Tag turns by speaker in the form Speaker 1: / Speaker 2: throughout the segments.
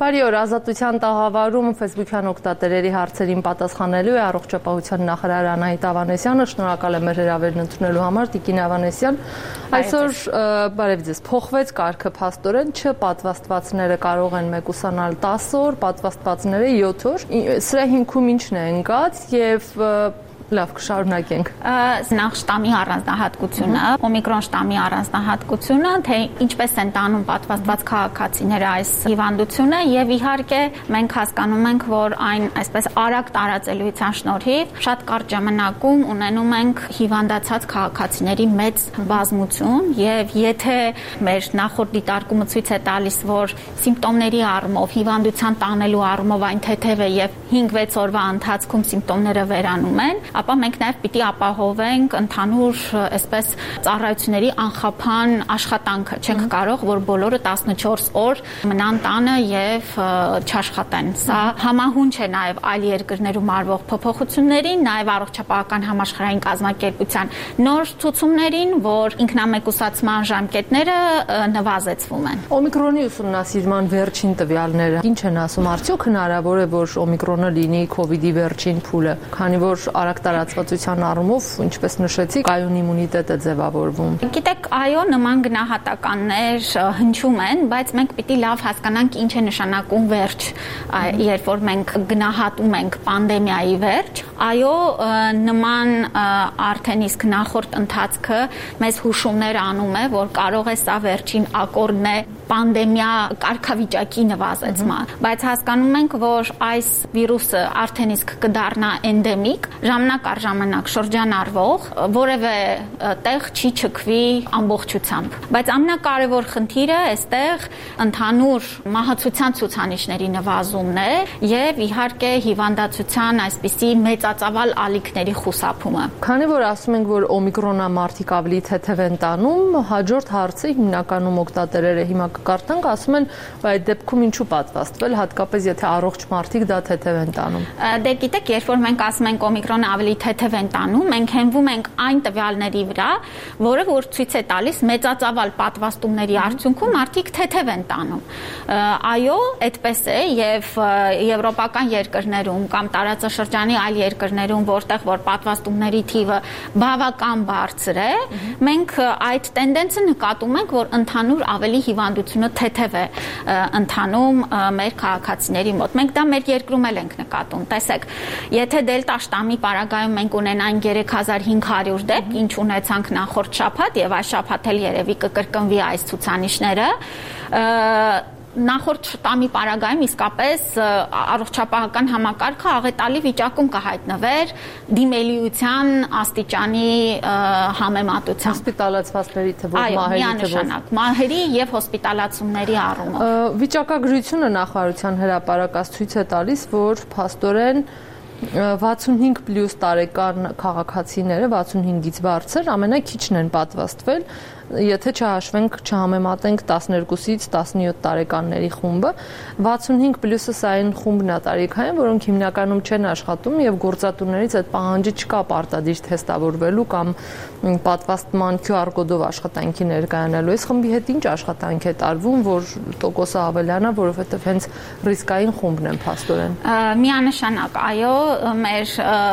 Speaker 1: Բարի օր, Ազատության տաղավարում Facebook-յան օգտատերերի հարցերին պատասխանելու է առողջապահության նախարար Անահիտ Ավանեսյանը։ Շնորհակալ եմ մեր հրավերն ընդունելու համար, Տիկին Ավանեսյան։ Այսօր բարև ձեզ, փոխվեց կարգը փաստորեն, չպատվաստվածները կարող են մեկուսանալ 10 օր, պատվաստվածները 7 օր։ Սրա հիմքում ինչն է ընկած եւ լավ, կշարունակենք։
Speaker 2: Նախ շտամի առանձնահատկությունը, օմիկրոն շտամի առանձնահատկությունը, թե ինչպես են տանում պատվաստված քաղաքացիները այս հիվանդությունը եւ իհարկե մենք հասկանում ենք, որ այն այսպես արագ տարածելիության շնորհիվ շատ կարճ ժամանակում ունենում ենք հիվանդացած քաղաքացիների մեծ բազմություն եւ եթե մեր նախորդ դիտարկումը ցույց է տալիս, որ սիմպտոմների առումով, հիվանդության տանելու առումով այն թեթև է եւ 5-6 օրվա ընթացքում սիմպտոմները վերանում են, ապա մենք նաև պիտի ապահովենք ընդհանուր այսպես ծառայությունների անխափան աշխատանքը։ Չենք կարող, որ բոլորը 14 օր մնան տանը եւ չաշխատեն։ Սա համահունչ է նաև այլ երկրներում արվող փոփոխություններին, նաև առողջապահական համաշխարհային կազմակերպության նոր ցուցումներին, որ ինքնամեկուսացման ժամկետները նվազեցվում են։
Speaker 1: Օմիկրոնի ուսումնասիրման վերջին տվյալները ինչ են ասում, արդյոք հնարավոր է, որ օմիկրոնը լինի COVID-ի վերջին փուլը, քանի որ արագ տարածվածության առումով, ինչպես նշեցի, կայուն իմունիտետ է ձևավորվում։
Speaker 2: Գիտեք, այո, նման գնահատականներ հնչում են, բայց մենք պիտի լավ հասկանանք ինչ է նշանակում վերջ, երբ որ մենք գնահատում ենք պանդեմիայի վերջ։ Այո, նման արդեն իսկ նախորդ ընթացքը մեզ հուշումներ անում է, որ կարող է սա վերջին ակորդն է պանդեմիա կարգավիճակի նվազեցման, բայց հասկանում ենք, որ այս վիրուսը արդեն իսկ կդառնա էնդեմիկ, ժամանակ առ ժամանակ շրջանառվող, որևէ տեղ չի չքվի ամբողջությամբ։ Բայց ամենակարևոր խնդիրը այստեղ ընդհանուր մահացության ցուցանիշների նվազումն է եւ իհարկե հիվանդացության այսպիսի մեծածավալ ալիքների խուսափումը։
Speaker 1: Քանի որ ասում ենք, որ օմիկրոնա մարդիկ ավելի թեթև են տանում, հաջորդ հարցը հիմնականում օգտատերերը հիմա կկարդանք, ասում են, այդ դեպքում ինչու պատվաստվել, հատկապես եթե առողջ մարդիկ դա թեթև են տանում։
Speaker 2: Դե գիտեք, երբ որ մենք ասում ենք օմիկրոնը ավելի թեթև են տանում, մենք հենվում ենք այն տվյալների վրա, որը որ ցույց է տալիս մեծածավալ պատվաստումների արդյունքում մարդիկ թեթև են տանում։ Այո, այդպես է եւ եվրոպական երկրներում կամ տարածաշրջանի այլ երկրներում, որտեղ որ պատվաստումների թիվը բավական բարձր է, մենք այդ տենդենսը նկատում ենք, որ ընդհանուր ավելի հիվանդությունը թեթև է ընթանում մեր քաղաքացիների մոտ։ Մենք դա մեր երկրում էլ ենք նկատում։ Տեսեք, եթե դելտա շտամի պարագայում մենք ունենանք 3500 դեպք, ինչ ունեցանք նախորդ շաբաթ եւ այս շաբաթ էլ երևի կկրկնվի այս ցուցանիշները, նախորդ շտամի պարագայում իսկապես առողջապահական համակարգը աղետալի վիճակում կհայտնվեր դիմելիության աստիճանի համեմատությամբ։
Speaker 1: Հոսպիտալացվածների թվով,
Speaker 2: այո,
Speaker 1: մահերի թվով։
Speaker 2: միանշանակ, մահերի եւ հոսպիտալացումների առումով։
Speaker 1: Վիճակագրությունը նախարարության հրապարակած ցույց է տալիս, որ փաստորեն 65+ տարեկան քաղաքացիները 65-ից բարձր ամենաքիչն են պատվաստվել, եթե չհաշվենք, չհամեմատենք 12-ից 17 տարեկանների խումբը, 65+-ը սա այն խումբն է տարիքային, որոնք հիմնականում չեն աշխատում եւ գործատուներից այդ պահանջը չկա պարտադիր թեստավորվելու կամ պատվաստման QR կոդով աշխատանքի ներկայանալու։ Այս խմբի հետ ինչ աշխատանք է տարվում, որ տոկոսը ավելանա, որովհետեւ հենց ռիսկային խումբն են փաստորեն։
Speaker 2: Միանշանակ, այո, մեր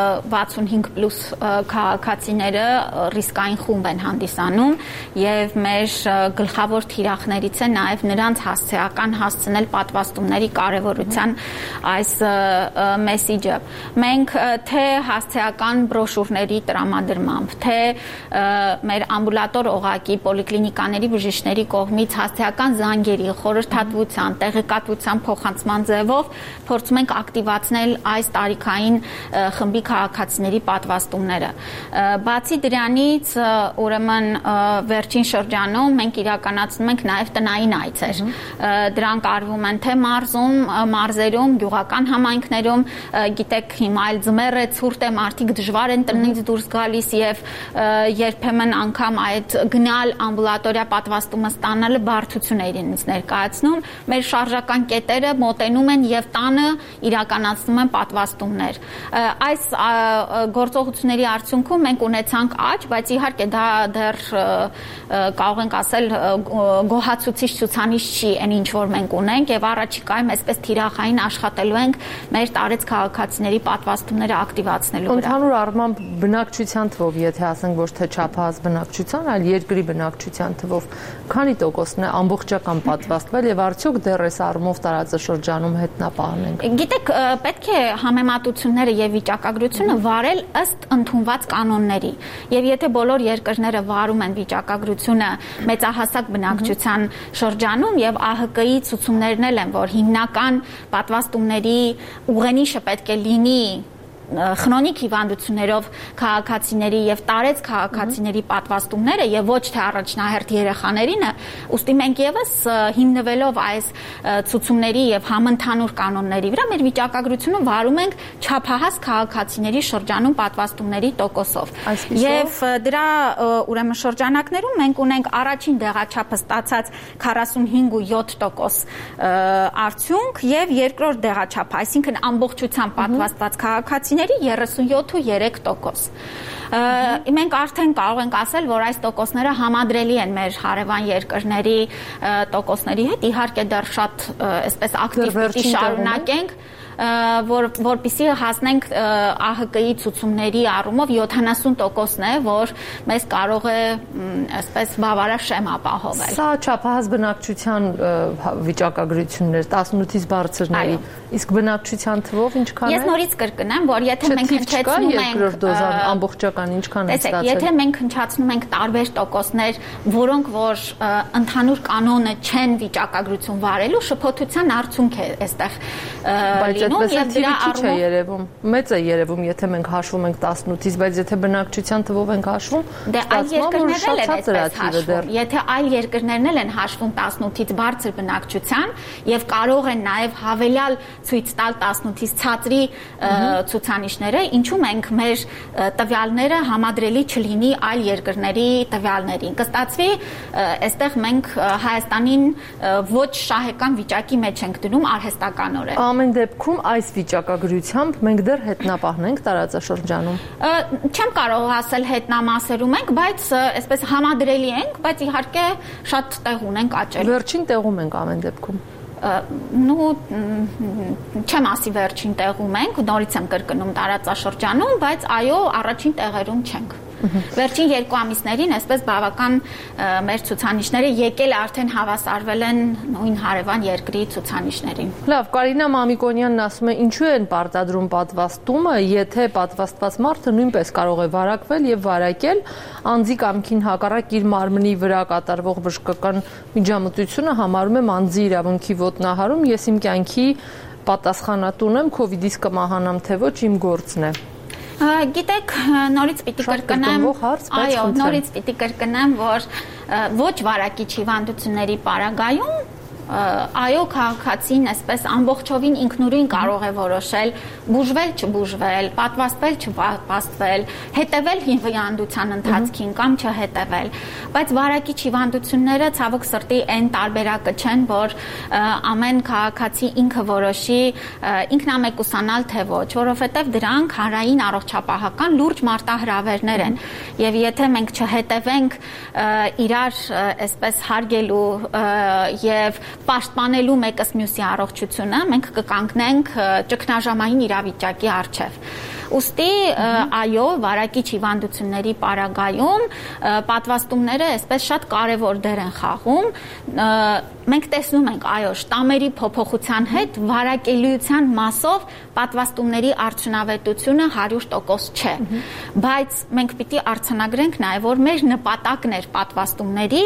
Speaker 2: 65+ քաղաքացիները ռիսկային խումբ են հանդիսանում եւ մեր գլխավոր թիրախներից է նաեւ նրանց հասցեական հասցնել պատվաստումների կարեւորության այս մեսիջը։ Մենք թե հասցեական բրոշուրների տրամադրմամբ, թե մեր ամբուլատոր օղակի պոլիկլինիկաների բժիշկների կողմից հասցեական զանգերի խորհրդատվության, տեղեկատվության փոխանցման ձևով փորձում ենք ակտիվացնել այս տարիքային խմբի քաղաքացիների պատվաստումները։ Բացի դրանից, ուրեմն վերջին շրջանում մենք իրականացնում ենք նաև տնային այցեր։ Դրանք արվում են թե մարզերում, գյուղական համայնքներում, գիտեք, հիմա այլ ձմեռ է, ցուրտ է, մարդիկ դժվար են տնից դուրս գալիս եւ երբեմն անգամ այդ գնալ ամբուլատորիա պատվաստումը ստանալը բարդություն է իրենից ներկայացնում։ Մեր շարժական կետերը մոտենում են եւ տանը իրականացնում են պատվաստումներ։ Այս գործողությունների արդյունքում մենք ունեցանք աճ, բայց իհարկե դա դեռ կարող ենք ասել գոհացուցիչ ցուցանիշ չի այն ինչ որ մենք ունենք եւ առաջիկայում այսպես թիրախային աշխատելու ենք մեր տարեց քաղաքացիների պատվաստումները ակտիվացնելու վրա։
Speaker 1: Ընդհանուր առմամբ բնակչության թվով, եթե ասենք ոչ թե չափահաս բնակչության, այլ երկրի բնակչության թվով, քանի տոկոսն է ամբողջական պատվաստվել եւ արդյոք դեռ այս առումով տարածաշրջանում հետնապահն ենք։
Speaker 2: Գիտեք, պետք է համեմատությունները եւ վիճակագրությունը վարել ըստ ընդունված կանոնների։ Եվ եթե բոլոր երկրները վարում են վիճակագրությունը մեծահասակ բնակչության շրջանում եւ ԱՀԿ-ի ցուցումներն են, որ հիմնական պատվաստումների ուղենիշը պետք է լինի խնոնիկ հիվանդություններով քաղաքացիների եւ տարեց քաղաքացիների պատվաստումները եւ ոչ թե առաջնահերթ երեխաներինը, ուստի մենք եւս հիմնվելով այս ցուցումների եւ համընդհանուր կանոնների վրա մեր վիճակագրությունը վարում ենք չափահաս քաղաքացիների շրջանում պատվաստումների տոկոսով։ Եվ դրա ուրեմն շրջանակներում մենք ունենք առաջին դեղաչափը ստացած 45.7% արդյունք եւ երկրորդ դեղաչափը, այսինքն ամբողջությամբ պատվաստված քաղաքացիների 37.3%։ Մենք արդեն կարող ենք ասել, որ այս տոկոսները համադրելի են մեր հարևան երկրների տոկոսների հետ, իհարկե դեռ շատ այսպես ակտիվ պիտի շարունակենք, որպեսզի հասնենք ԱՀԿ-ի ցուցումների առումով 70%-ն է, որ մեզ կարող է այսպես բավարար շեմ ապահովել։
Speaker 1: Սա չափահաս բնակչության վիճակագրություններ 18-ից բարձրների, իսկ բնակչության թվով ինչքան է։
Speaker 2: Ես նորից կրկնեմ, որ եթե մենք հնչեցնում ենք
Speaker 1: երկրորդ դոզան ամբողջական ինչքան է ստացել։
Speaker 2: Եթե մենք հնչացնում ենք տարբեր տոկոսներ, որոնք որ ընդհանուր կանոնը չեն վիճակագրություն վարելու, շփոթության արդյունք է այստեղ
Speaker 1: Բայց քիչ է երևում, մեծ է երևում, եթե մենք հաշվում ենք 18-ից, բայց եթե բնակչության թվով ենք հաշվում,
Speaker 2: եթե այլ երկրներն են հաշվում 18-ից բարձր բնակչության եւ կարող են նաեւ հավելյալ ցույց տալ 18-ից ցածրի ցուցանիշները, ինչու մենք մեր տվյալները համադրելի չլինի այլ երկրների տվյալներին։ Կստացվի, այստեղ մենք Հայաստանին ոչ շահեկան վիճակի մեջ ենք դնում արհեստականորեն։
Speaker 1: Ամեն դեպքում այս վիճակագրությամբ մենք դեռ հետնապահն ենք տարածաշրջանում։
Speaker 2: Չեմ կարող ասել հետնամասերում ենք, բայց այսպես համադրելի ենք, բայց իհարկե շատ տեղ ունենք աճել։
Speaker 1: Վերջին տեղում ենք ամեն դեպքում։
Speaker 2: Չեմ ասի վերջին տեղում ենք, նորից եմ կրկնում տարածաշրջանում, բայց այո, առաջին տեղերում չենք։ Վերջին 2 ամիսներին այսպես բավական մեր ցուցանիշները եկել արդեն հավասարվել են նույն հարևան երկրի ցուցանիշներին։
Speaker 1: Լավ, Կարինա Մամիկոնյանն ասում է, ինչու են պարտադրում պատվաստումը, եթե պատվաստված մարդը նույնպես կարող է վարակվել եւ վարակել, անձի կամքին հակառակ իր մարմնի վրա կատարվող բժշկական միջամտությունը համարում եմ անձի իրավունքի ոտնահարում, ես իմ կյանքի պատասխանատուն եմ, COVID-ից կմահանամ թե ոչ, իմ գործն է։
Speaker 2: Գիտեք, նորից պիտի կրկնեմ, այո, նորից պիտի կրկնեմ, որ ոչ վարակիչ հիվանդությունների պարագայում այո, քաղաքացին այսպես ամբողջովին ինքնուրույն կարող է որոշել բուժվել, չբուժվել, պատվաստվել, չպատվաստվել, հետևել հիվանդության ընթացքին կամ չհետևել, բայց վարակիչ հիվանդությունները ցավոք սրտի այն տարբերակը չեն, որ ամեն քաղաքացի ինքը որոշի ինքնամեկուսանալ թե ոչ, որովհետև դրանք հանրային առողջապահական լուրջ մարտահրավերներ են, եւ եթե մենք չհետևենք իրար այսպես հարգելու եւ պաշտպանելու մեկս մյուսի առողջությունը, մենք կկանգնենք ճգնաժամային իրավիճակի առջև։ Ուստի այո, վարակիչ հիվանդությունների պարագայում պատվաստումները այսպես շատ կարևոր դեր են խաղում։ Մենք տեսնում ենք, այո, շտամերի փոփոխության հետ վարակելիության մասով պատվաստումների արդյունավետությունը 100% չէ։ Բայց մենք պիտի արձանագրենք նաև, որ մեր նպատակն էր պատվաստումների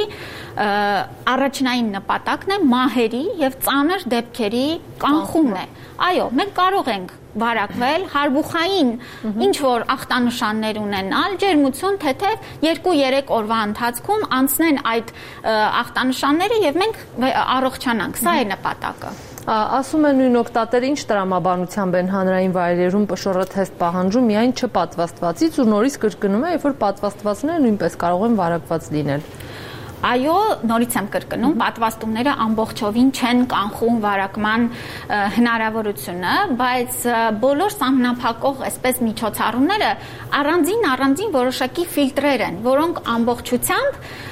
Speaker 2: առաջնային նպատակն է մահերի եւ ծանր դեպքերի կանխումն է։ Այո, մենք կարող ենք վարակվել, հարբուխային ինչ որ ախտանշաններ ունենալ, ջերմություն, թեթև 2-3 օրվա ընթացքում անցնեն այդ ախտանշանները եւ մենք առողջանանք։ Սա է նպատակը։
Speaker 1: Ասում են նույն օգտատերը ինչ տրամաբանությամբ են հանրային վայրերում ՊՇՌ թեստ պահանջում միայն չպատվաստվածից ու նորից կրկնում է, երբ որ պատվաստվածները նույնպես կարող են վարակված լինել։
Speaker 2: Այո, նորից եմ կրկնում, պատվաստումները ամբողջովին չեն կանխում վարակման հնարավորությունը, բայց բոլոր սահմանափակող այսպես միջոցառումները առանձին որոշակի ֆիլտրեր են, որոնք ամբողջությամբ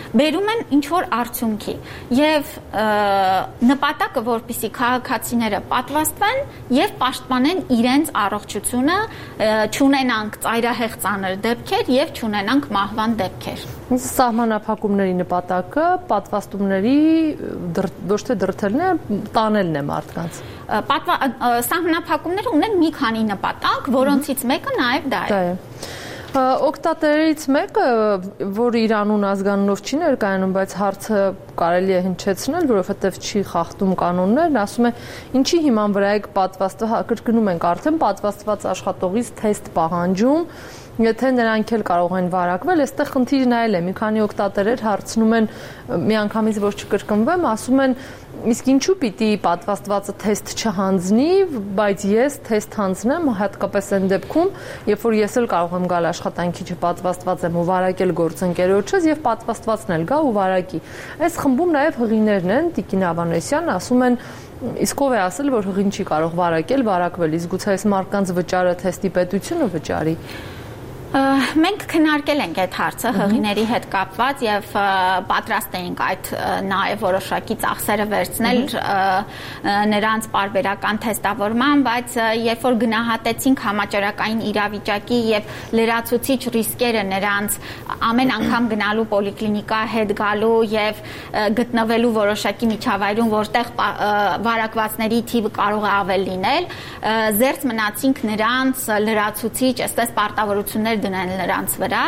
Speaker 2: բերում են ինչ որ արդյունքի եւ նպատակը որպեսզի քաղաքացիները պատվաստվեն եւ պաշտպանեն իրենց առողջությունը, չունենանք ծայրահեղ ծանր դեպքեր եւ չունենանք մահվան դեպքեր։
Speaker 1: Սահմանափակումների նպատակը պատվաստումների ոչ թե դրթելն է, տանելն է մարդկանց։
Speaker 2: Սահմանափակումները ունեն մի քանի նպատակ, որոնցից մեկը նաեւ դա է։
Speaker 1: Օգտատերերից մեկը, որը իր անուն ազգանունով չի ներկայանում, բայց հարցը կարելի է հնչեցնել, որովհետև չի խախտում կանոններն, ասում է, ինչի հիման վրա եք պատվաստված, կրկնում ենք արդեն պատվաստված աշխատողից թեստ պահանջում, եթե նրանք էլ կարող են վարակվել, այստեղ խնդիրն այլ է։ Մի քանի օգտատերեր հարցնում են, միանգամից ոչ չկրկնվեմ, ասում են, իսկ ինչու պիտի պատվաստվածը թեստ չհանձնի, բայց ես թեստ հանձնեմ, հատկապես այն դեպքում, երբ որ ես էլ կարող եմ գալ աշխատանքի չպատվաստված եմ ու վարակել գործընկերոջս եւ պատվաստվածն էլ գա ու վարակի։ Այս խմբում նաեւ հղիներն են, Տիկին Ավանեսյան, ասում են, իսկ ով է ասել, որ հղին չի կարող վարակել, վարակվել, իսկ գուցե այս մարդկանց վճարը թեստի պետությունը վճարի։
Speaker 2: Մենք քննարկել ենք այդ հարցը հղիների հետ կապված եւ պատրաստ էինք այդ նաեւ որոշակի ծախսերը վերցնել նրանց պարբերական թեստավորման, բայց երբ որ գնահատեցինք համաճարակային իրավիճակի եւ լրացուցիչ ռիսկերը նրանց ամեն անգամ գնալու պոլիկլինիկա հետ գալու եւ գտնվելու որոշակի միջավայրում, որտեղ վարակվածների թիվը կարող է ավել լինել, զերծ մնացինք նրանց լրացուցիչ, այսպես պարտավորություններ դնել նրանց վրա։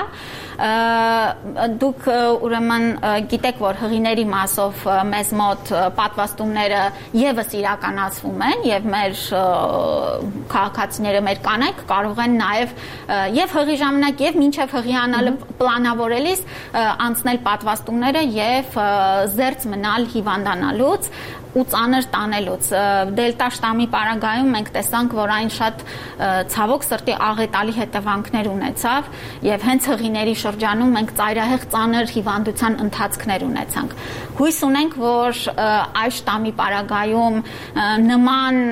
Speaker 2: Դուք ուրեմն գիտեք, որ հղիների մասով մեզ մոտ պատվաստումները եւս իրականացվում են եւ մեր քաղաքացիները, մեր կանայք կարող են նաեւ եւ հղի ժամանակ եւ մինչեւ հղի անալը պլանավորելիս անցնել պատվաստումները եւ զերծ մնալ հիվանդանալուց ու ծանր տանելուց։ Դելտա շտամի պարագայում մենք տեսանք, որ այն շատ ցավոք սրտի աղետալի հետևանքներ ունեցավ եւ հենց հղիների շրջանում մենք ծայրահեղ ծանր հիվանդության ընթացքներ ունեցանք։ Հույս ունենք, որ այս շտամի պարագայում նման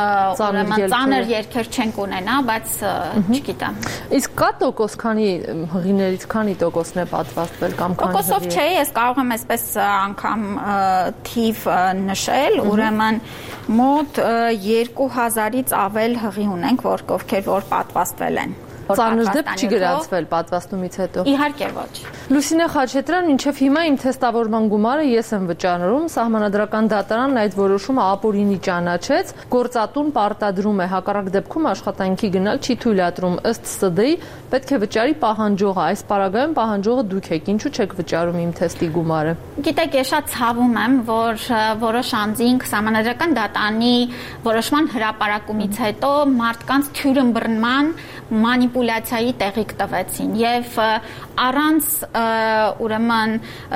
Speaker 2: ծանր երգեր չենք ունենա, բայց չգիտեմ։
Speaker 1: Իսկ կա տոկոս, քանի հղիներից քանի տոկոսն է պատվաստվել կամ քանի հղի։
Speaker 2: Տոկոսով չէ, ես կարող եմ այսպես անգամ թիվ նշել, ուրեմն մոտ 2000-ից ավել հղի ունենք, ովքեր որ պատվաստվել են։
Speaker 1: Ծանր դեպք չի գրանցվել պատվաստումից հետո։
Speaker 2: Իհարկե ոչ։
Speaker 1: Լուսինե Խաչատրյան, մինչև հիմա իմ թեստավորման գումարը ես եմ վճարում, Սահմանադրական դատարանն այդ որոշումը ապօրինի ճանաչեց, գործատուն պարտադրում է հակառակ դեպքում աշխատանքի գնալ չի թույլատրում, ըստ ՍԴ-ի պետք է վճարի պահանջողը, այս պարագայում պահանջողը դուք եք, ինչու չեք վճարում իմ թեստի գումարը։
Speaker 2: Գիտեք, ես շատ ցավում եմ, որ որոշ անձինք Սահմանադրական դատարանի որոշման հրապարակումից հետո մարդկանց թյուրըմբռնման մանիպուլյացիայի տեղիք տվեցին եւ առանց ուրեմն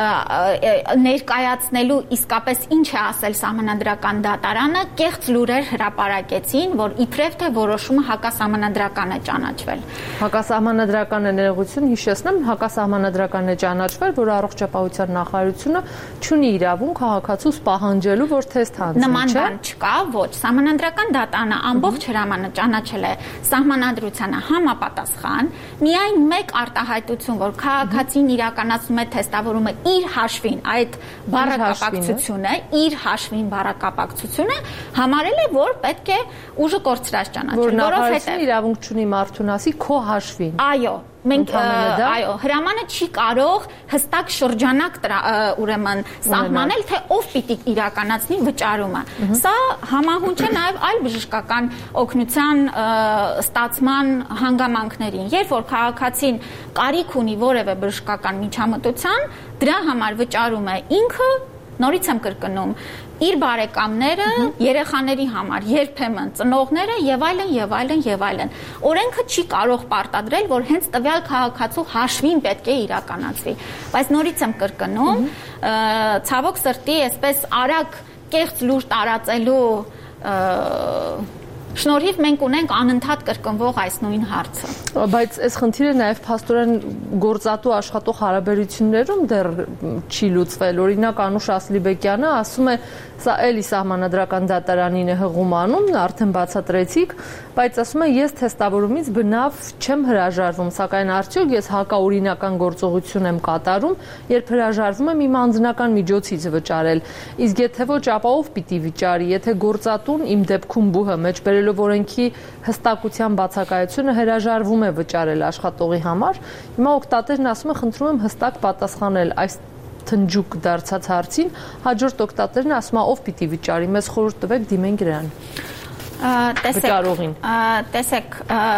Speaker 2: ներկայացնելու իսկապես ինչ է ասել Սահմանադրական դատարանը, կեղծ լուրեր հրապարակեցին, որ իբրև թե որոշումը հակասահմանադրական է ճանաչվել։
Speaker 1: Հակասահմանադրական է ներողություն, հիշեցնեմ, հակասահմանադրական է ճանաչվել, որ առողջապահության նախարարությունը չունի իրավունք քաղաքացուց պահանջելու, որ թեստ հանձնի, չէ՞։
Speaker 2: Նման բան չկա, ոչ, Սահմանադրական դատարանը ամբողջ հրամանը ճանաչել է Սահմանադրությանը համապատասխան, միայն մեկ արտահայտություն, որ քաղաքացին իրականացնում է թեստավորումը իր հաշվին, այդ բառակապակցությունը, իր հաշվին բառակապակցությունը համարել է, որ պետք է ուժը կորցրած ճանաչել,
Speaker 1: որովհետև իրավունք չունի մարդուն ասի քո հաշվին։
Speaker 2: Այո, մենք հրամանը չի կարող հստակ շրջանակ ուրեմն սահմանել, թե ով պիտի իրականացնի վճարումը։ Սա համահունչ է նաև այլ բժշկական օգնության ստացման հանգամանքներին։ Երբ որ քաղաքացին կարիք ունի որևէ բժշկական միջամտության, դրա համար վճարում է ինքը, նորից եմ կրկնում, իր բարեկամները, երեխաների համար, երբեմն ծնողները եւ այլն եւ այլն եւ այլն։ Օրենքը չի կարող պարտադրել, որ հենց տվյալ քաղաքացու հաշվին պետք է իրականացվի։ Բայց նորից եմ կրկնում, ցավոք սրտի, այսպես արագ կեղծ լուր տարածելու Շնորհիվ մենք ունենք անընդհատ կրկնվող այս նույն հարցը։
Speaker 1: Բայց այս խնդիրը նաև փաստորեն գործատու աշխատող հարաբերություններում դեռ չի լուծվել։ Օրինակ Անուշ Ասլիբեկյանը ասում է, սա էլի սահմանադրական դատարանին է հղում անում, արդեն բացատրեցիք, բայց ասում է, ես թեստավորումից բնավ չեմ հրաժարվում, սակայն արդյոք ես հակաօրինական գործողություն եմ կատարում, երբ հրաժարվում եմ իմ անձնական միջոցից վճարել։ Իսկ եթե ոչ, ապա ով պիտի վճարի, եթե գործատուն իմ դեպքում բուհը մեջ բերելով օրենքի հստակության բացակայությունը հրաժարվում է վճարել աշխատողի համար, հիմա օգտատերն ասում է, խնդրում եմ հստակ պատասխանել այս թնջուկ դարձած հարցին, հաջորդ օգտատերն ասում է, ով պիտի վճարի, մեզ խորհուրդ տվեք, դիմենք իրան։
Speaker 2: Տեսեք,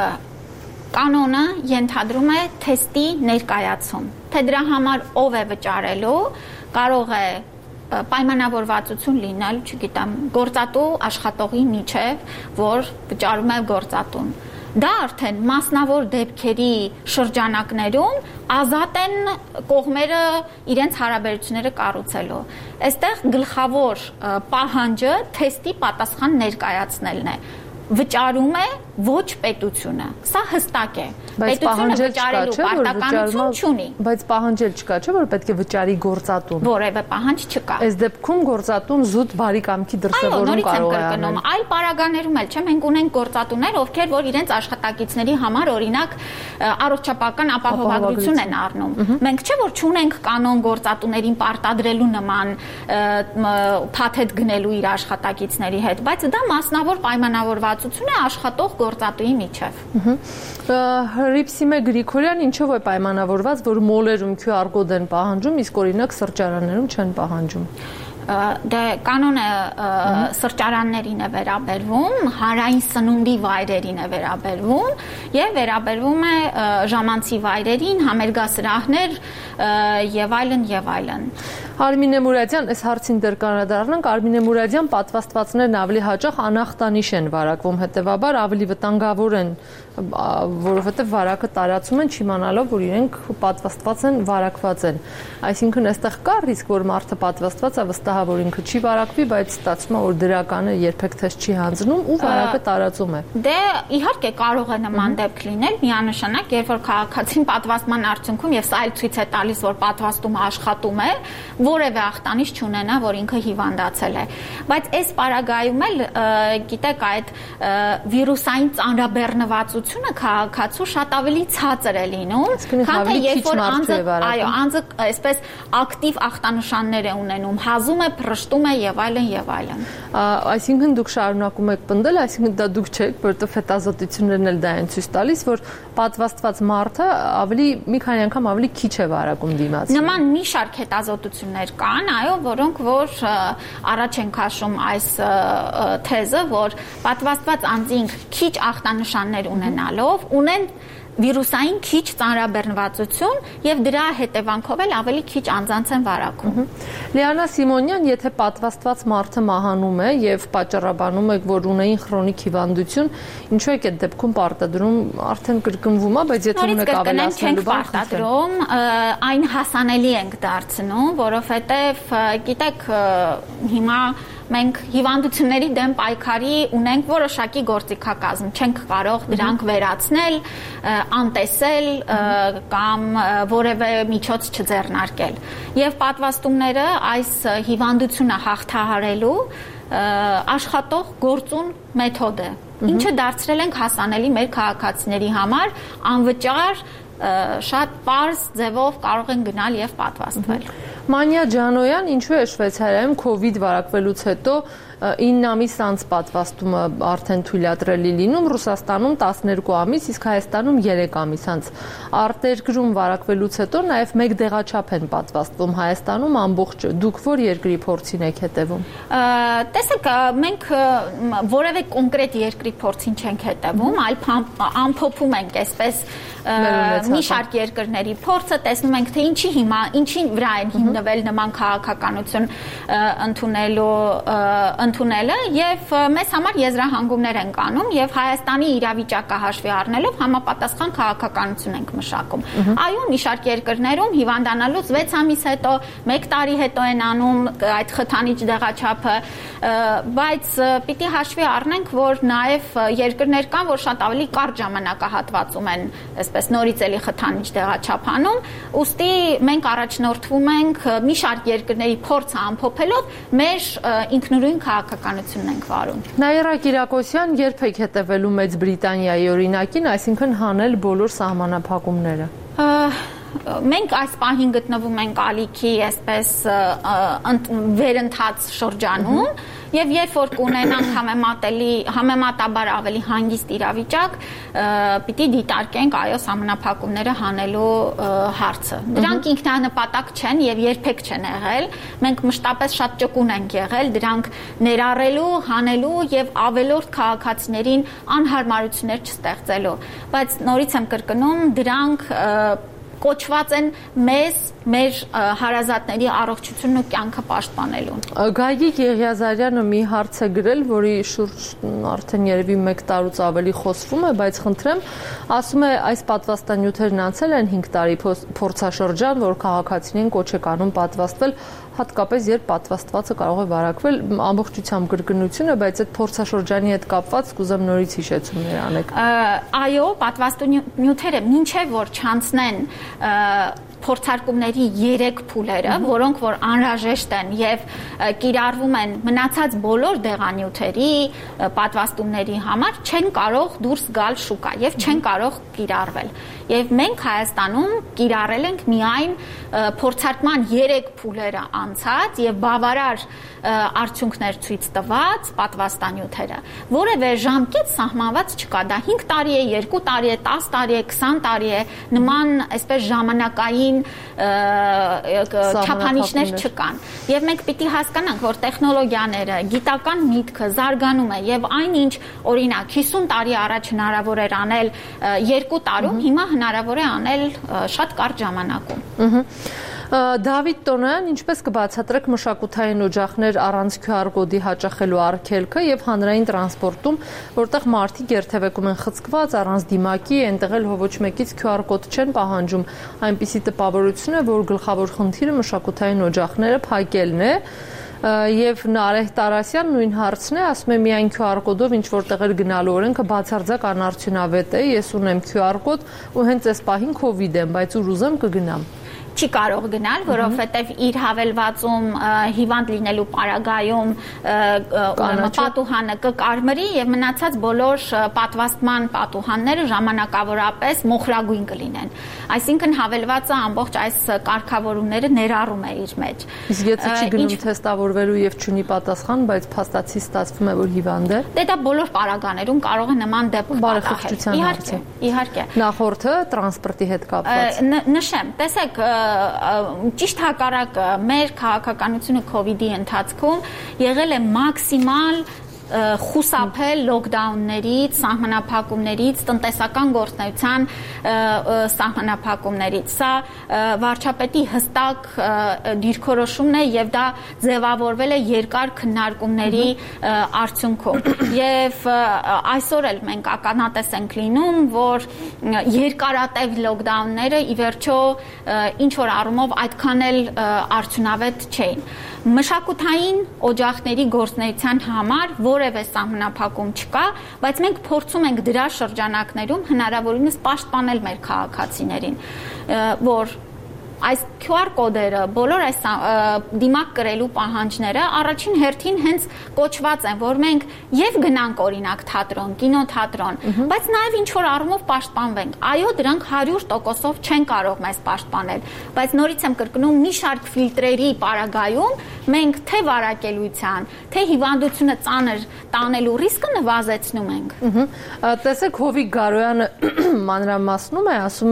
Speaker 2: կանոնը ենթադրում է թեստի ներկայացում, թե դրա համար ով է վճարելու, կարող է պայմանավորվածություն լինել, չգիտեմ, գործատու աշխատողի միջև, որ վճարում է գործատուն։ Դա արդեն մասնավոր դեպքերի շրջանակներում ազատ են կողմերը իրենց հարաբերությունները կառուցելու։ Այստեղ գլխավոր պահանջը թեստի պատասխան ներկայացնելն է։ Վճարում է ոչ պետությունը։ Սա հստակ է։ Պետությունը վճարելու պարտականություն չունի։
Speaker 1: Բայց պահանջել չկա, չէ՞ որ պետք է վճարի գործատուն։
Speaker 2: Որևէ պահանջ չկա։
Speaker 1: Այս դեպքում գործատուն զուտ բարի կամքի դրսևորում կարող է անել։
Speaker 2: Այլ պարագաներում էլ, չէ՞, մենք ունենք գործատուներ, ովքեր որ իրենց աշխատակիցների համար օրինակ առողջապահական ապահովագրություն են առնում։ Մենք չէ՞ որ չունենք կանոն գործատուներին պարտադրելու նման փաթեթ գնելու իր աշխատակիցների հետ, բայց դա մասնավոր պայմանավորվածություն է աշխատող գործատուի միջև։
Speaker 1: Հրիփսիմե Գրիգորյան ինչով է պայմանավորված, որ մոլերում QR-կոդ են պահանջում, իսկ օրինակ սրճարաններում չեն պահանջում։
Speaker 2: Դե կանոնը սրճարաններին է վերաբերվում, հանրային սնունդի վայրերին է վերաբերվում եւ վերաբերվում է ժամանցի վայրերին, համերգասրահներ եւ այլն եւ այլն։
Speaker 1: Արմինե Մուրադյան, այս հարցին դեռ կանրադառնանք, Արմինե Մուրադյան, պատվաստվածներն ավելի հաճախ անախտանիշ են վարակվում, հետեւաբար ավելի վտանգավոր են, որովհետեւ վարակը տարածում են չիմանալով, որ իրենք պատվաստված են, վարակված են։ Այսինքն այստեղ կա ռիսկ, որ մարդը պատվաստված է, վստահ է, որ ինքը չի վարակվի, բայց ստացվում է, որ դրականը երբեք թեստ չի հանձնում ու վարակը տարածում է։
Speaker 2: Դե իհարկե կարող է նման դեպք լինել, միանշանակ, երբ որ քաղաքացին պատվաստման արդյունքում եւ սա էլ ցույց է տալիս, որ պատվաստումը աշխատում է, որևէ ախտանիշ չունենա, որ ինքը հիվանդացել է։ Բայց այս պարագայում էլ գիտեք, այդ վիրուսային ծանրաբեռնվածությունը քաղաքացու շատ ավելի ցածր է լինում, քան թե երբ որ անձը այսպես ակտիվ ախտանշաններ է ունենում, հազում է, փռշտում է եւ այլն եւ այլն։
Speaker 1: Այսինքն դուք շարունակում եք պնդել, այսինքն դա դուք չեք, որովհետեւ հետազոտություններն էլ դա են ցույց տալիս, որ պատվաստված մարդը ավելի մի քանի անգամ ավելի քիչ է վարակում դիմացին։
Speaker 2: Նման մի շարք հետազոտություններ կան, այո, որոնք որ առաջ են քաշում այս թեզը, որ պատվաստված անձինք քիչ ախտանշաններ ունենալով ունեն վիրուսային քիչ ծանրաբեռնվածություն եւ դրա հետևանքով էլ ավելի քիչ անձանց են վարակում։
Speaker 1: Լիանա Սիմոնյան, եթե պատվաստված մարդը մահանում է եւ պատճառաբանում եք, որ ունեին քրոնիկ հիվանդություն, ինչու եք այդ դեպքում պարտադրում, արդեն կրկնվում է, բայց եթե ունեք ավելացնելու բան,
Speaker 2: պարտադրում, այն հասանելի ենք դարձնում, որովհետեւ գիտեք, հիմա մենք հիվանդությունների դեմ պայքարի ունենք որոշակի գործիքակազմ, չենք կարող դրանք վերացնել, անտեսել կամ որևէ միջոց չձեռնարկել։ Եվ պատվաստումները այս հիվանդությունը հաղթահարելու աշխատող գործուն մեթոդ է, ինչը դարձրել ենք հասանելի մեր քաղաքացիների համար, անվճար շատ պարզ ձևով կարող են գնալ եւ պատվաստվել։
Speaker 1: Մանյա Ջանոյան, ինչու է Շվեյցարիայում COVID վարակվելուց հետո 9 ամիս անց պատվաստումը արդեն թույլատրելի լինում, Ռուսաստանում 12 ամիս, իսկ Հայաստանում 3 ամիս անց։ Արտերկրում վարակվելուց հետո նաև մեկ դեղաչափ են պատվաստվում, Հայաստանում ամբողջ։ Դուք որ երկրի փորձին եք հետևում։
Speaker 2: Տեսեք, մենք որևէ կոնկրետ երկրի փորձին չենք հետևում, այլ ամփոփում ենք այսպես մի շարք երկրների փորձը, տեսնում ենք թե ինչի վրա են հիմնված հիմնվել նման քաղաքականություն ընդունելը եւ մեզ համար եզրահանգումներ են կանում եւ Հայաստանի իրավիճակը հաշվի առնելով համապատասխան քաղաքականություն ենք մշակում։ Այո, մի շարք երկրներում հիվանդանալուց 6 ամիս հետո, 1 տարի հետո են անում այդ խթանիչ դեղաչափը, բայց պիտի հաշվի առնենք, որ նաեւ երկրներ կան, որ շատ ավելի կարճ ժամանակահատվածում են, այսպես նորից էլի խթանիչ դեղաչափ անում, ուստի մենք առաջնորդվում ենք մի շարք երկրների փորձը ամփոփելով մեր ինքնուրույն քաղաքականությունն ենք վարում։
Speaker 1: Նաիրա Կիրակոսյան, երբ եք հետևելու Մեծ Բրիտանիայի օրինակին, այսինքն հանել բոլոր սահմանափակումները։
Speaker 2: Մենք այս պահին գտնվում ենք ալիքի այսպես վերընթաց շրջանում եւ երբ որ կունենանք համեմատաբար ավելի հանգիստ իրավիճակ, պիտի դիտարկենք այո սահմանափակումները հանելու հարցը։ Դրանք ինքնանպատակ չեն եւ երբեք չեն եղել։ Մենք մշտապես շատ ճկուն ենք եղել դրանք ներառելու, հանելու եւ ավելորդ քաղաքացիներին անհարմարություններ չստեղծելու։ Բայց նորից եմ կրկնում, դրանք կոչված են մեր հարազատների առողջությունն ու կյանքը պաշտպանելու։
Speaker 1: Գագիկ Եղիազարյանը մի հարց է գրել, որի շուրջ արդեն երևի 1 տարուց ավելի խոսվում է, բայց խնդրեմ, ասում է այս պատվաստանյութերն անցել են 5 տարի փորձաշրջան, որ քաղաքացիներին կոչ է կանում պատվաստվել, հատկապես երբ պատվաստվածը կարող է վարակվել, ամբողջությամբ կրկնություն է, բայց այդ փորձաշրջանի հետ կապված կուզեմ նորից հիշեցումներ անեք։
Speaker 2: Այո, պատվաստանյութերը մինչև որ չանցնեն փորձարկումների 3 փուլերը, որոնք որ անհրաժեշտ են եւ կիրառվում են մնացած բոլոր դեղանյութերի պատվաստումների համար, չեն կարող դուրս գալ շուկա եւ չեն կարող կիրառվել։ Եվ մենք Հայաստանում կիրառել ենք միայն փորձարկման 3 փուլերը անցած եւ բավարար արդյունքներ ցույց տված պատվաստանյութերը։ Որևէ ժամկետ սահմանված չկա, դա 5 տարի է, 2 տարի է, 10 տարի է, 20 տարի է, նման այսպես ժամանակային չափանիշներ չկան։ Եվ մենք պիտի հասկանանք, որ տեխնոլոգիաները, գիտական միտքը զարգանում է եւ այնինչ օրինակ 50 տարի առաջ հնարավոր էր անել 2 տարում, հիմա հնարավոր է անել շատ կարճ ժամանակում։
Speaker 1: Դավիթ Տոնոյան, ինչպես կբացատրեք մշակութային օջախներ առանց QR կոդի հաճախելու արգելքը եւ հանրային տրանսպորտում, որտեղ մարդիկ երթևեկում են խցկված առանց դիմակի, այնտեղ էլ ոչ մեկից QR կոդ չեն պահանջում, այնպիսի տպավորություն է, որ գլխավոր խնդիրը մշակութային օջախները փակելն է։ Եվ Նարեհ Տարասյան նույն հարցն է, ասում է միայն QR կոդով ինչ որ տեղեր գնալու օրենքը բացարձակ անարդյունավետ է, ես ունեմ QR կոդ ու հենց այս պահին COVID եմ, բայց ուր ուզեմ կգնամ։
Speaker 2: Չի կարող գնալ, որովհետև իր հավելվածում հիվանդ լինելու պարագայում պատուհանը կկարմրի եւ մնացած բոլոր պատվաստման պատուհանները ժամանակավորապես մոխրագույն կլինեն։ Այսինքն հավելվածը ամբողջ այս կարգավորումները ներառում է իր մեջ։
Speaker 1: Իսկ եթե չի գնում թեստավորվելու եւ չունի պատասխան, բայց փաստացի ստացվում է, որ հիվանդ է։
Speaker 2: Դե դա բոլոր պարագաներում կարող է նման դեպք
Speaker 1: բարեխիղճության հարց է։
Speaker 2: Իհարկե։
Speaker 1: Նախորդը տրանսպորտի հետ կապված։
Speaker 2: Նշեմ, տեսեք, ճիշտ հակառակը մեր քաղաքականությունը COVID-ի ընթացքում եղել է մաքսիմալ խուսափել լոկդաուններից, սահմանափակումներից, տնտեսական գործունեության սահմանափակումներից։ Սա վարչապետի հստակ դիրքորոշումն է եւ դա ձևավորվել է երկար քննարկումների արդյունքում։ Եվ այսօր էլ մենք ականատես ենք լինում, որ երկարատև լոկդաունները ի վերջո ինչ որ առումով այդքան էլ արդյունավետ չէին։ Մշակութային օջախների գործունեության համար որևէ սահմանափակում չկա, բայց մենք փորձում ենք դրա շրջանակներում հնարավորինս պաշտպանել մեր քաղաքացիներին, որ այս QR կոդերը, բոլոր այս դիմակ կրելու պահանջները առաջին հերթին հենց կոչված են, որ մենք եւ գնանք օրինակ թատրոն, կինոթատրոն, բայց նաեւ ինչ որ առումով պաշտպանվենք։ Այո, դրանք 100%-ով չեն կարող մեզ պաշտպանել, բայց նորից եմ կրկնում, մի շարք ֆիլտրերի պարագայում մենք թե վարակելիության, թե հիվանդությունը ծանր տանելու ռիսկը նվազեցնում ենք։
Speaker 1: Տեսեք, Հովիկ Գարոյանը մանրամասնում է, ասում է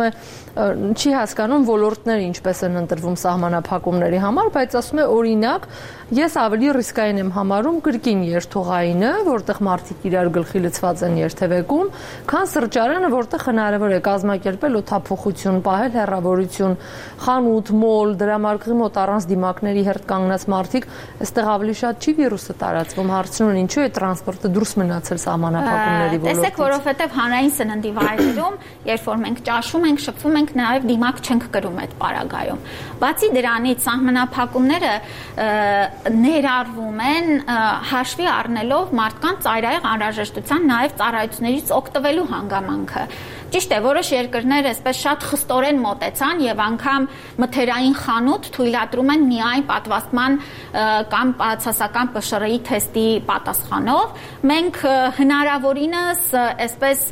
Speaker 1: չի հասկանում ոլորտները ինչպես են ընտրվում սահմանափակումների համար, բայց ասում է օրինակ ես ավելի ռիսկային եմ համարում կրկին երթուղայինը, որտեղ մարդիկ իրար գլխի լցված են երթևեկում, քան սրճարանը, որտեղ հնարավոր է կազմակերպել օդափոխություն, պահել հեռավորություն, խանութ, մոլ, դրամարկղի մոտ առանց դիմակների հերթ կանգնած մարդիկ, այստեղ ավելի շատ չի վիրուսը տարածվում, հարցնում են ինչու է տրանսպորտը դուրս մնացել սահմանափակումների ոլորտից։
Speaker 2: Տեսեք, որովհետև հանրային սննդի վայրերում, երբ որ մենք ճաշում ենք, շփվում ենք, նաև դիմակ չենք կրում այդ պարագայում։ Բացի դրանից սահմանափակումները ներառվում են հաշվի առնելով մարդկանց ծայրահեղ անհրաժեշտության նաև ծառայություններից օգտվելու հանգամանքը։ Ճիշտ է, որոշ երկրներ այսպես շատ խստորեն մոտեցան եւ անգամ մթերային խանութ թույլատրում են միայն պատվաստման կամ բացասական ՊՇՌ-ի թեստի պատասխանով։ Մենք հնարավորինս այսպես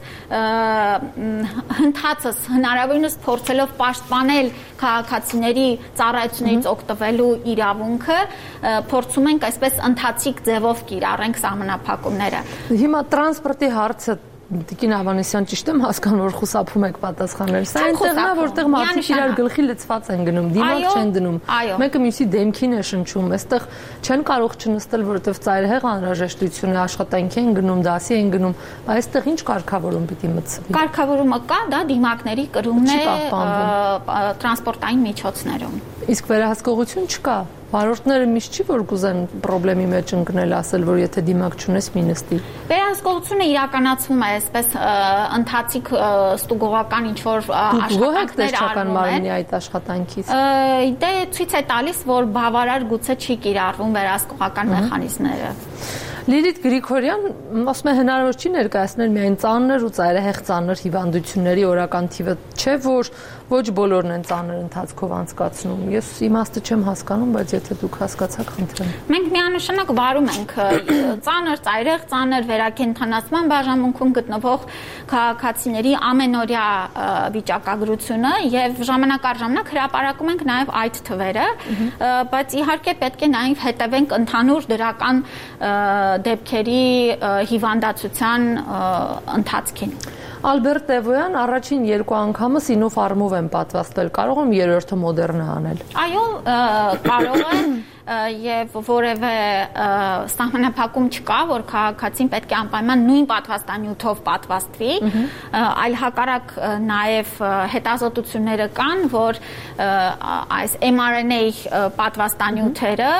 Speaker 2: հնդածս հնարավորինս փորձելով պաշտպանել քաղաքացիների ծառայություններից օգտվելու իրավունքը, փորձում ենք այսպես ընթացիկ ձևով կիրառենք սահմանափակումները։
Speaker 1: Հիմա տրանսպորտի հարցը Տիկին Ավանեսյան, ճիշտ եմ հասկանում, որ խուսափում եք պատասխանել։ Սա այնտեղն է, որտեղ մարդիկ իրար գլխի լցված են գնում, դիմակ չեն դնում։ Մեկը մյուսի դեմքին է շնչում, այստեղ չեն կարող չնստել, որովհետև ծայրահեղ անհրաժեշտություն է, աշխատանքի են գնում, դասի են գնում, այստեղ ինչ կարգավորում պիտի մտցվի։
Speaker 2: Կարգավորումը կա, դա դիմակների կրումն է տրանսպորտային միջոցներում։
Speaker 1: Իսկ վերահսկողություն չկա։ Վարորդները միշտ չի որ կուզեն խնդրի մեջ ընկնել, ասել, որ եթե դիմակ չունես, մի նստի։
Speaker 2: Վերահսկողությունը իրականացվում է այսպես ընթացիկ ստուգողական ինչ-որ
Speaker 1: աշխատանքներ արվում են այդ աշխատանքից։
Speaker 2: Դե ցույց է տալիս, որ բավարար գուցե չի կիրառվում վերահսկողական մեխանիզմները։
Speaker 1: Լիլիթ Գրիգորյան ասում է հնարավոր չի ներկայացնել միայն ծանր ու ծայրահեղ ծանր հիվանդությունների օրական թիվը, չէ որ ոչ բոլորն են ծանր ընթացքով անցկացնում։ Ես իմաստը չեմ հասկանում, բայց եթե դուք հասկացաք, խնդրեմ։
Speaker 2: Մենք միանշանակ վարում ենք ծանր, ծայրահեղ, ծանր վերակենդանացման բաժանմունքում գտնվող քաղաքացիների ամենօրյա վիճակագրությունը եւ ժամանակ առ ժամանակ հրապարակում ենք նաեւ այդ թվերը, բայց իհարկե պետք է նաեւ հետևենք ընդհանուր դրական դեպքերի հիվանդացության ընթացքին։
Speaker 1: Ալբերտ Տևոյան, առաջին 2 անգամը Sinopharm-ով եմ պատվաստվել, կարող եմ երրորդը Moderna անել։
Speaker 2: Այո, կարող եմ եւ որևէ սահմանափակում չկա, որ քաղաքացին պետք է անպայման նույն պատվաստանյութով պատվաստվի, այլ հակառակ նաեւ հետազոտությունները կան, որ այս mRNA պատվաստանյութերը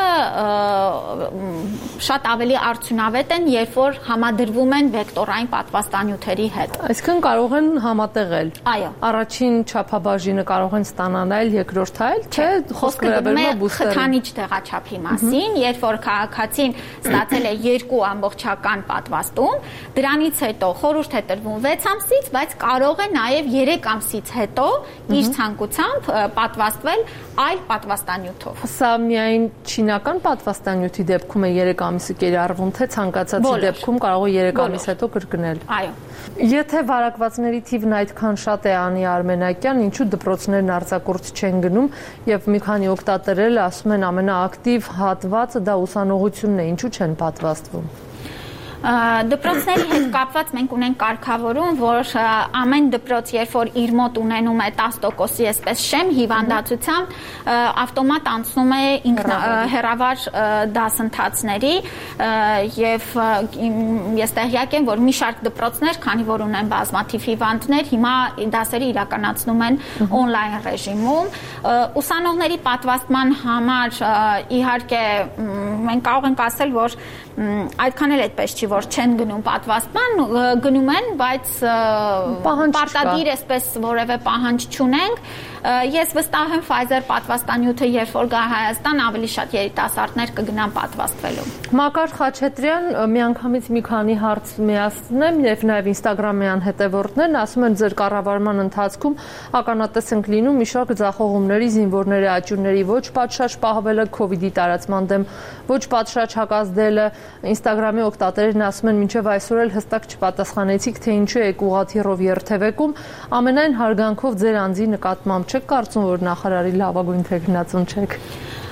Speaker 2: շատ ավելի արդյունավետ են, երբ որ համադրվում են վեկտորային պատվաստանյութերի հետ։
Speaker 1: Այսինքն կարող են համատեղել։
Speaker 2: Այո։
Speaker 1: Առաջին չափաբաժինը կարող են ստանալ, երկրորդը այլ, թե խոսքը վերաբերում է բուստերին։
Speaker 2: Խթանիչ տեղաչափի մասին, երբ որ քաղաքացին ստացել է 2 ամբողջական պատվաստում, դրանից հետո խորհուրդ է տրվում 6 ամսից, բայց կարող է նաև 3 ամսից հետո իր ցանկությամբ պատվաստվել այլ պատվաստանյութով։
Speaker 1: Սա միայն չինական պատվաստանյութի դեպքում է 3 ամիսը կերարվում, թե ցանկացածի դեպքում կարող է 3 ամիս հետո կրկնել։
Speaker 2: Այո։
Speaker 1: Եթե վարակվածների թիվն այդքան շատ է, Անի Արմենակյան, ինչու դպրոցներն արձակուրդ չեն գնում եւ մի քանի օգտատերել ասում են ամենաակտիվ հատվածը դա ուսանողությունն է, ինչու չեն պատվաստվում։
Speaker 2: Դպրոցների հետ կապված մենք ունենք կարգավորում, որ ամեն դպրոց, երբ որ իր մոտ ունենում է 10%-ի այսպես շեմ հիվանդացությամբ, ավտոմատ անցնում է հեռավար դասընթացների եւ ես տեղյակ եմ, որ մի շարք դպրոցներ, քանի որ ունեն բազմաթիվ հիվանդներ, հիմա դասերը իրականացնում են on-line ռեժիմում։ Ուսանողների պատվաստման համար իհարկե մենք կարող ենք ասել, որ այդքան էլ այդպես չի, որ չեն գնում պատվաստման, գնում են, բայց պարտադիր այսպես որևէ պահանջ չունենք։ Ես վստահ եմ Pfizer պատվաստանյութը երբ որ գա Հայաստան, ավելի շատ երիտասարդներ կգնան պատվաստվելու։
Speaker 1: Մակար Խաչատրյան, միանգամից մի քանի հարց միացնեմ, եւ նաեւ Instagram-յան հետևորդներն ասում են ձեր կառավարման ընթացքում ականատես ենք լինում մի շարք ձախողումների, զինվորների աճյունների ոչ պատշաճ պահվելը, COVID-ի տարածման դեմ ոչ պատշաճ հակազդելը, Instagram-ի օգտատերերն ասում են մինչև այսօր էլ հստակ չպատասխանեցիք, թե ինչու եք ուղղաթիռով երթևեկում, ամենայն հարգանքով ձեր անձի նկատմամբ չեք կարծում, որ նախարարի լավագույն թեկնածուն չեք։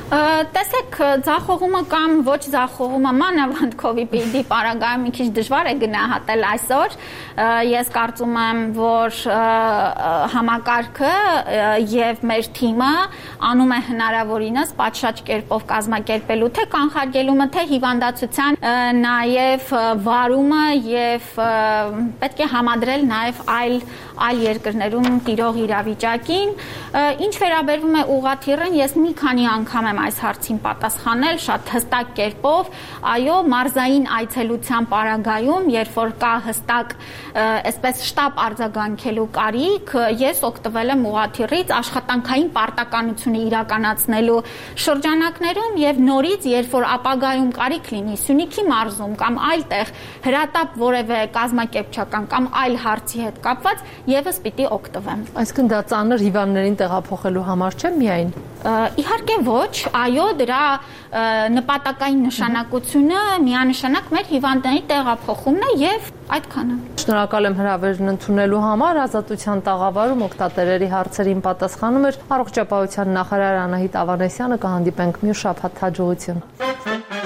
Speaker 2: Տեսեք, ձախողումը կամ ոչ ձախողումը մանավանդ COVID-ի պարագայում մի քիչ դժվար է գնահատել այսօր։ Ես կարծում եմ, որ համակարգը եւ մեր թիմը անում է հնարավորինս պատշաճ կերպով կազմակերպելու թե կանխարգելումը, թե հիվանդացության նաեւ վարումը եւ պետք է համադրել նաեւ այլ երկրներում տիրող իրավիճակին։ Ինչ վերաբերվում է ուղղաթիռին, ես մի քանի անգամ եմ այս հարցին պատասխանել շատ հստակ կերպով, այո, մարզային այցելության պարագայում, երբ որ կա հստակ այսպես շտաբ արձագանքելու կարիք, ես օգտվել եմ ուղղաթիռից աշխատանքային պարտականությունը իրականացնելու շրջանակներում եւ նորից, երբ որ ապագայում կարիք լինի Սյունիքի մարզում կամ այլտեղ հրատապ որևէ կազմակերպչական կամ այլ հարցի հետ կապված, եւս պիտի օգտվեմ։
Speaker 1: Այսինքն դա ծանր հիվանդներին տեղափոխելու համար չէ միայն։
Speaker 2: Իհարկե ոչ, այո, դրա նպատակային նշանակությունը միանշանակ մեր հիվանդների տեղափոխումն է եւ այդքանը։
Speaker 1: Շնորհակալ եմ հրավերն ընդունելու համար։ Ազատության տաղավարում օգտատերերի հարցերին պատասխանում էր Առողջապահության նախարար Անահիտ Ավանեսյանը։ Կհանդիպենք մյուս շաբաթ, հաջողություն։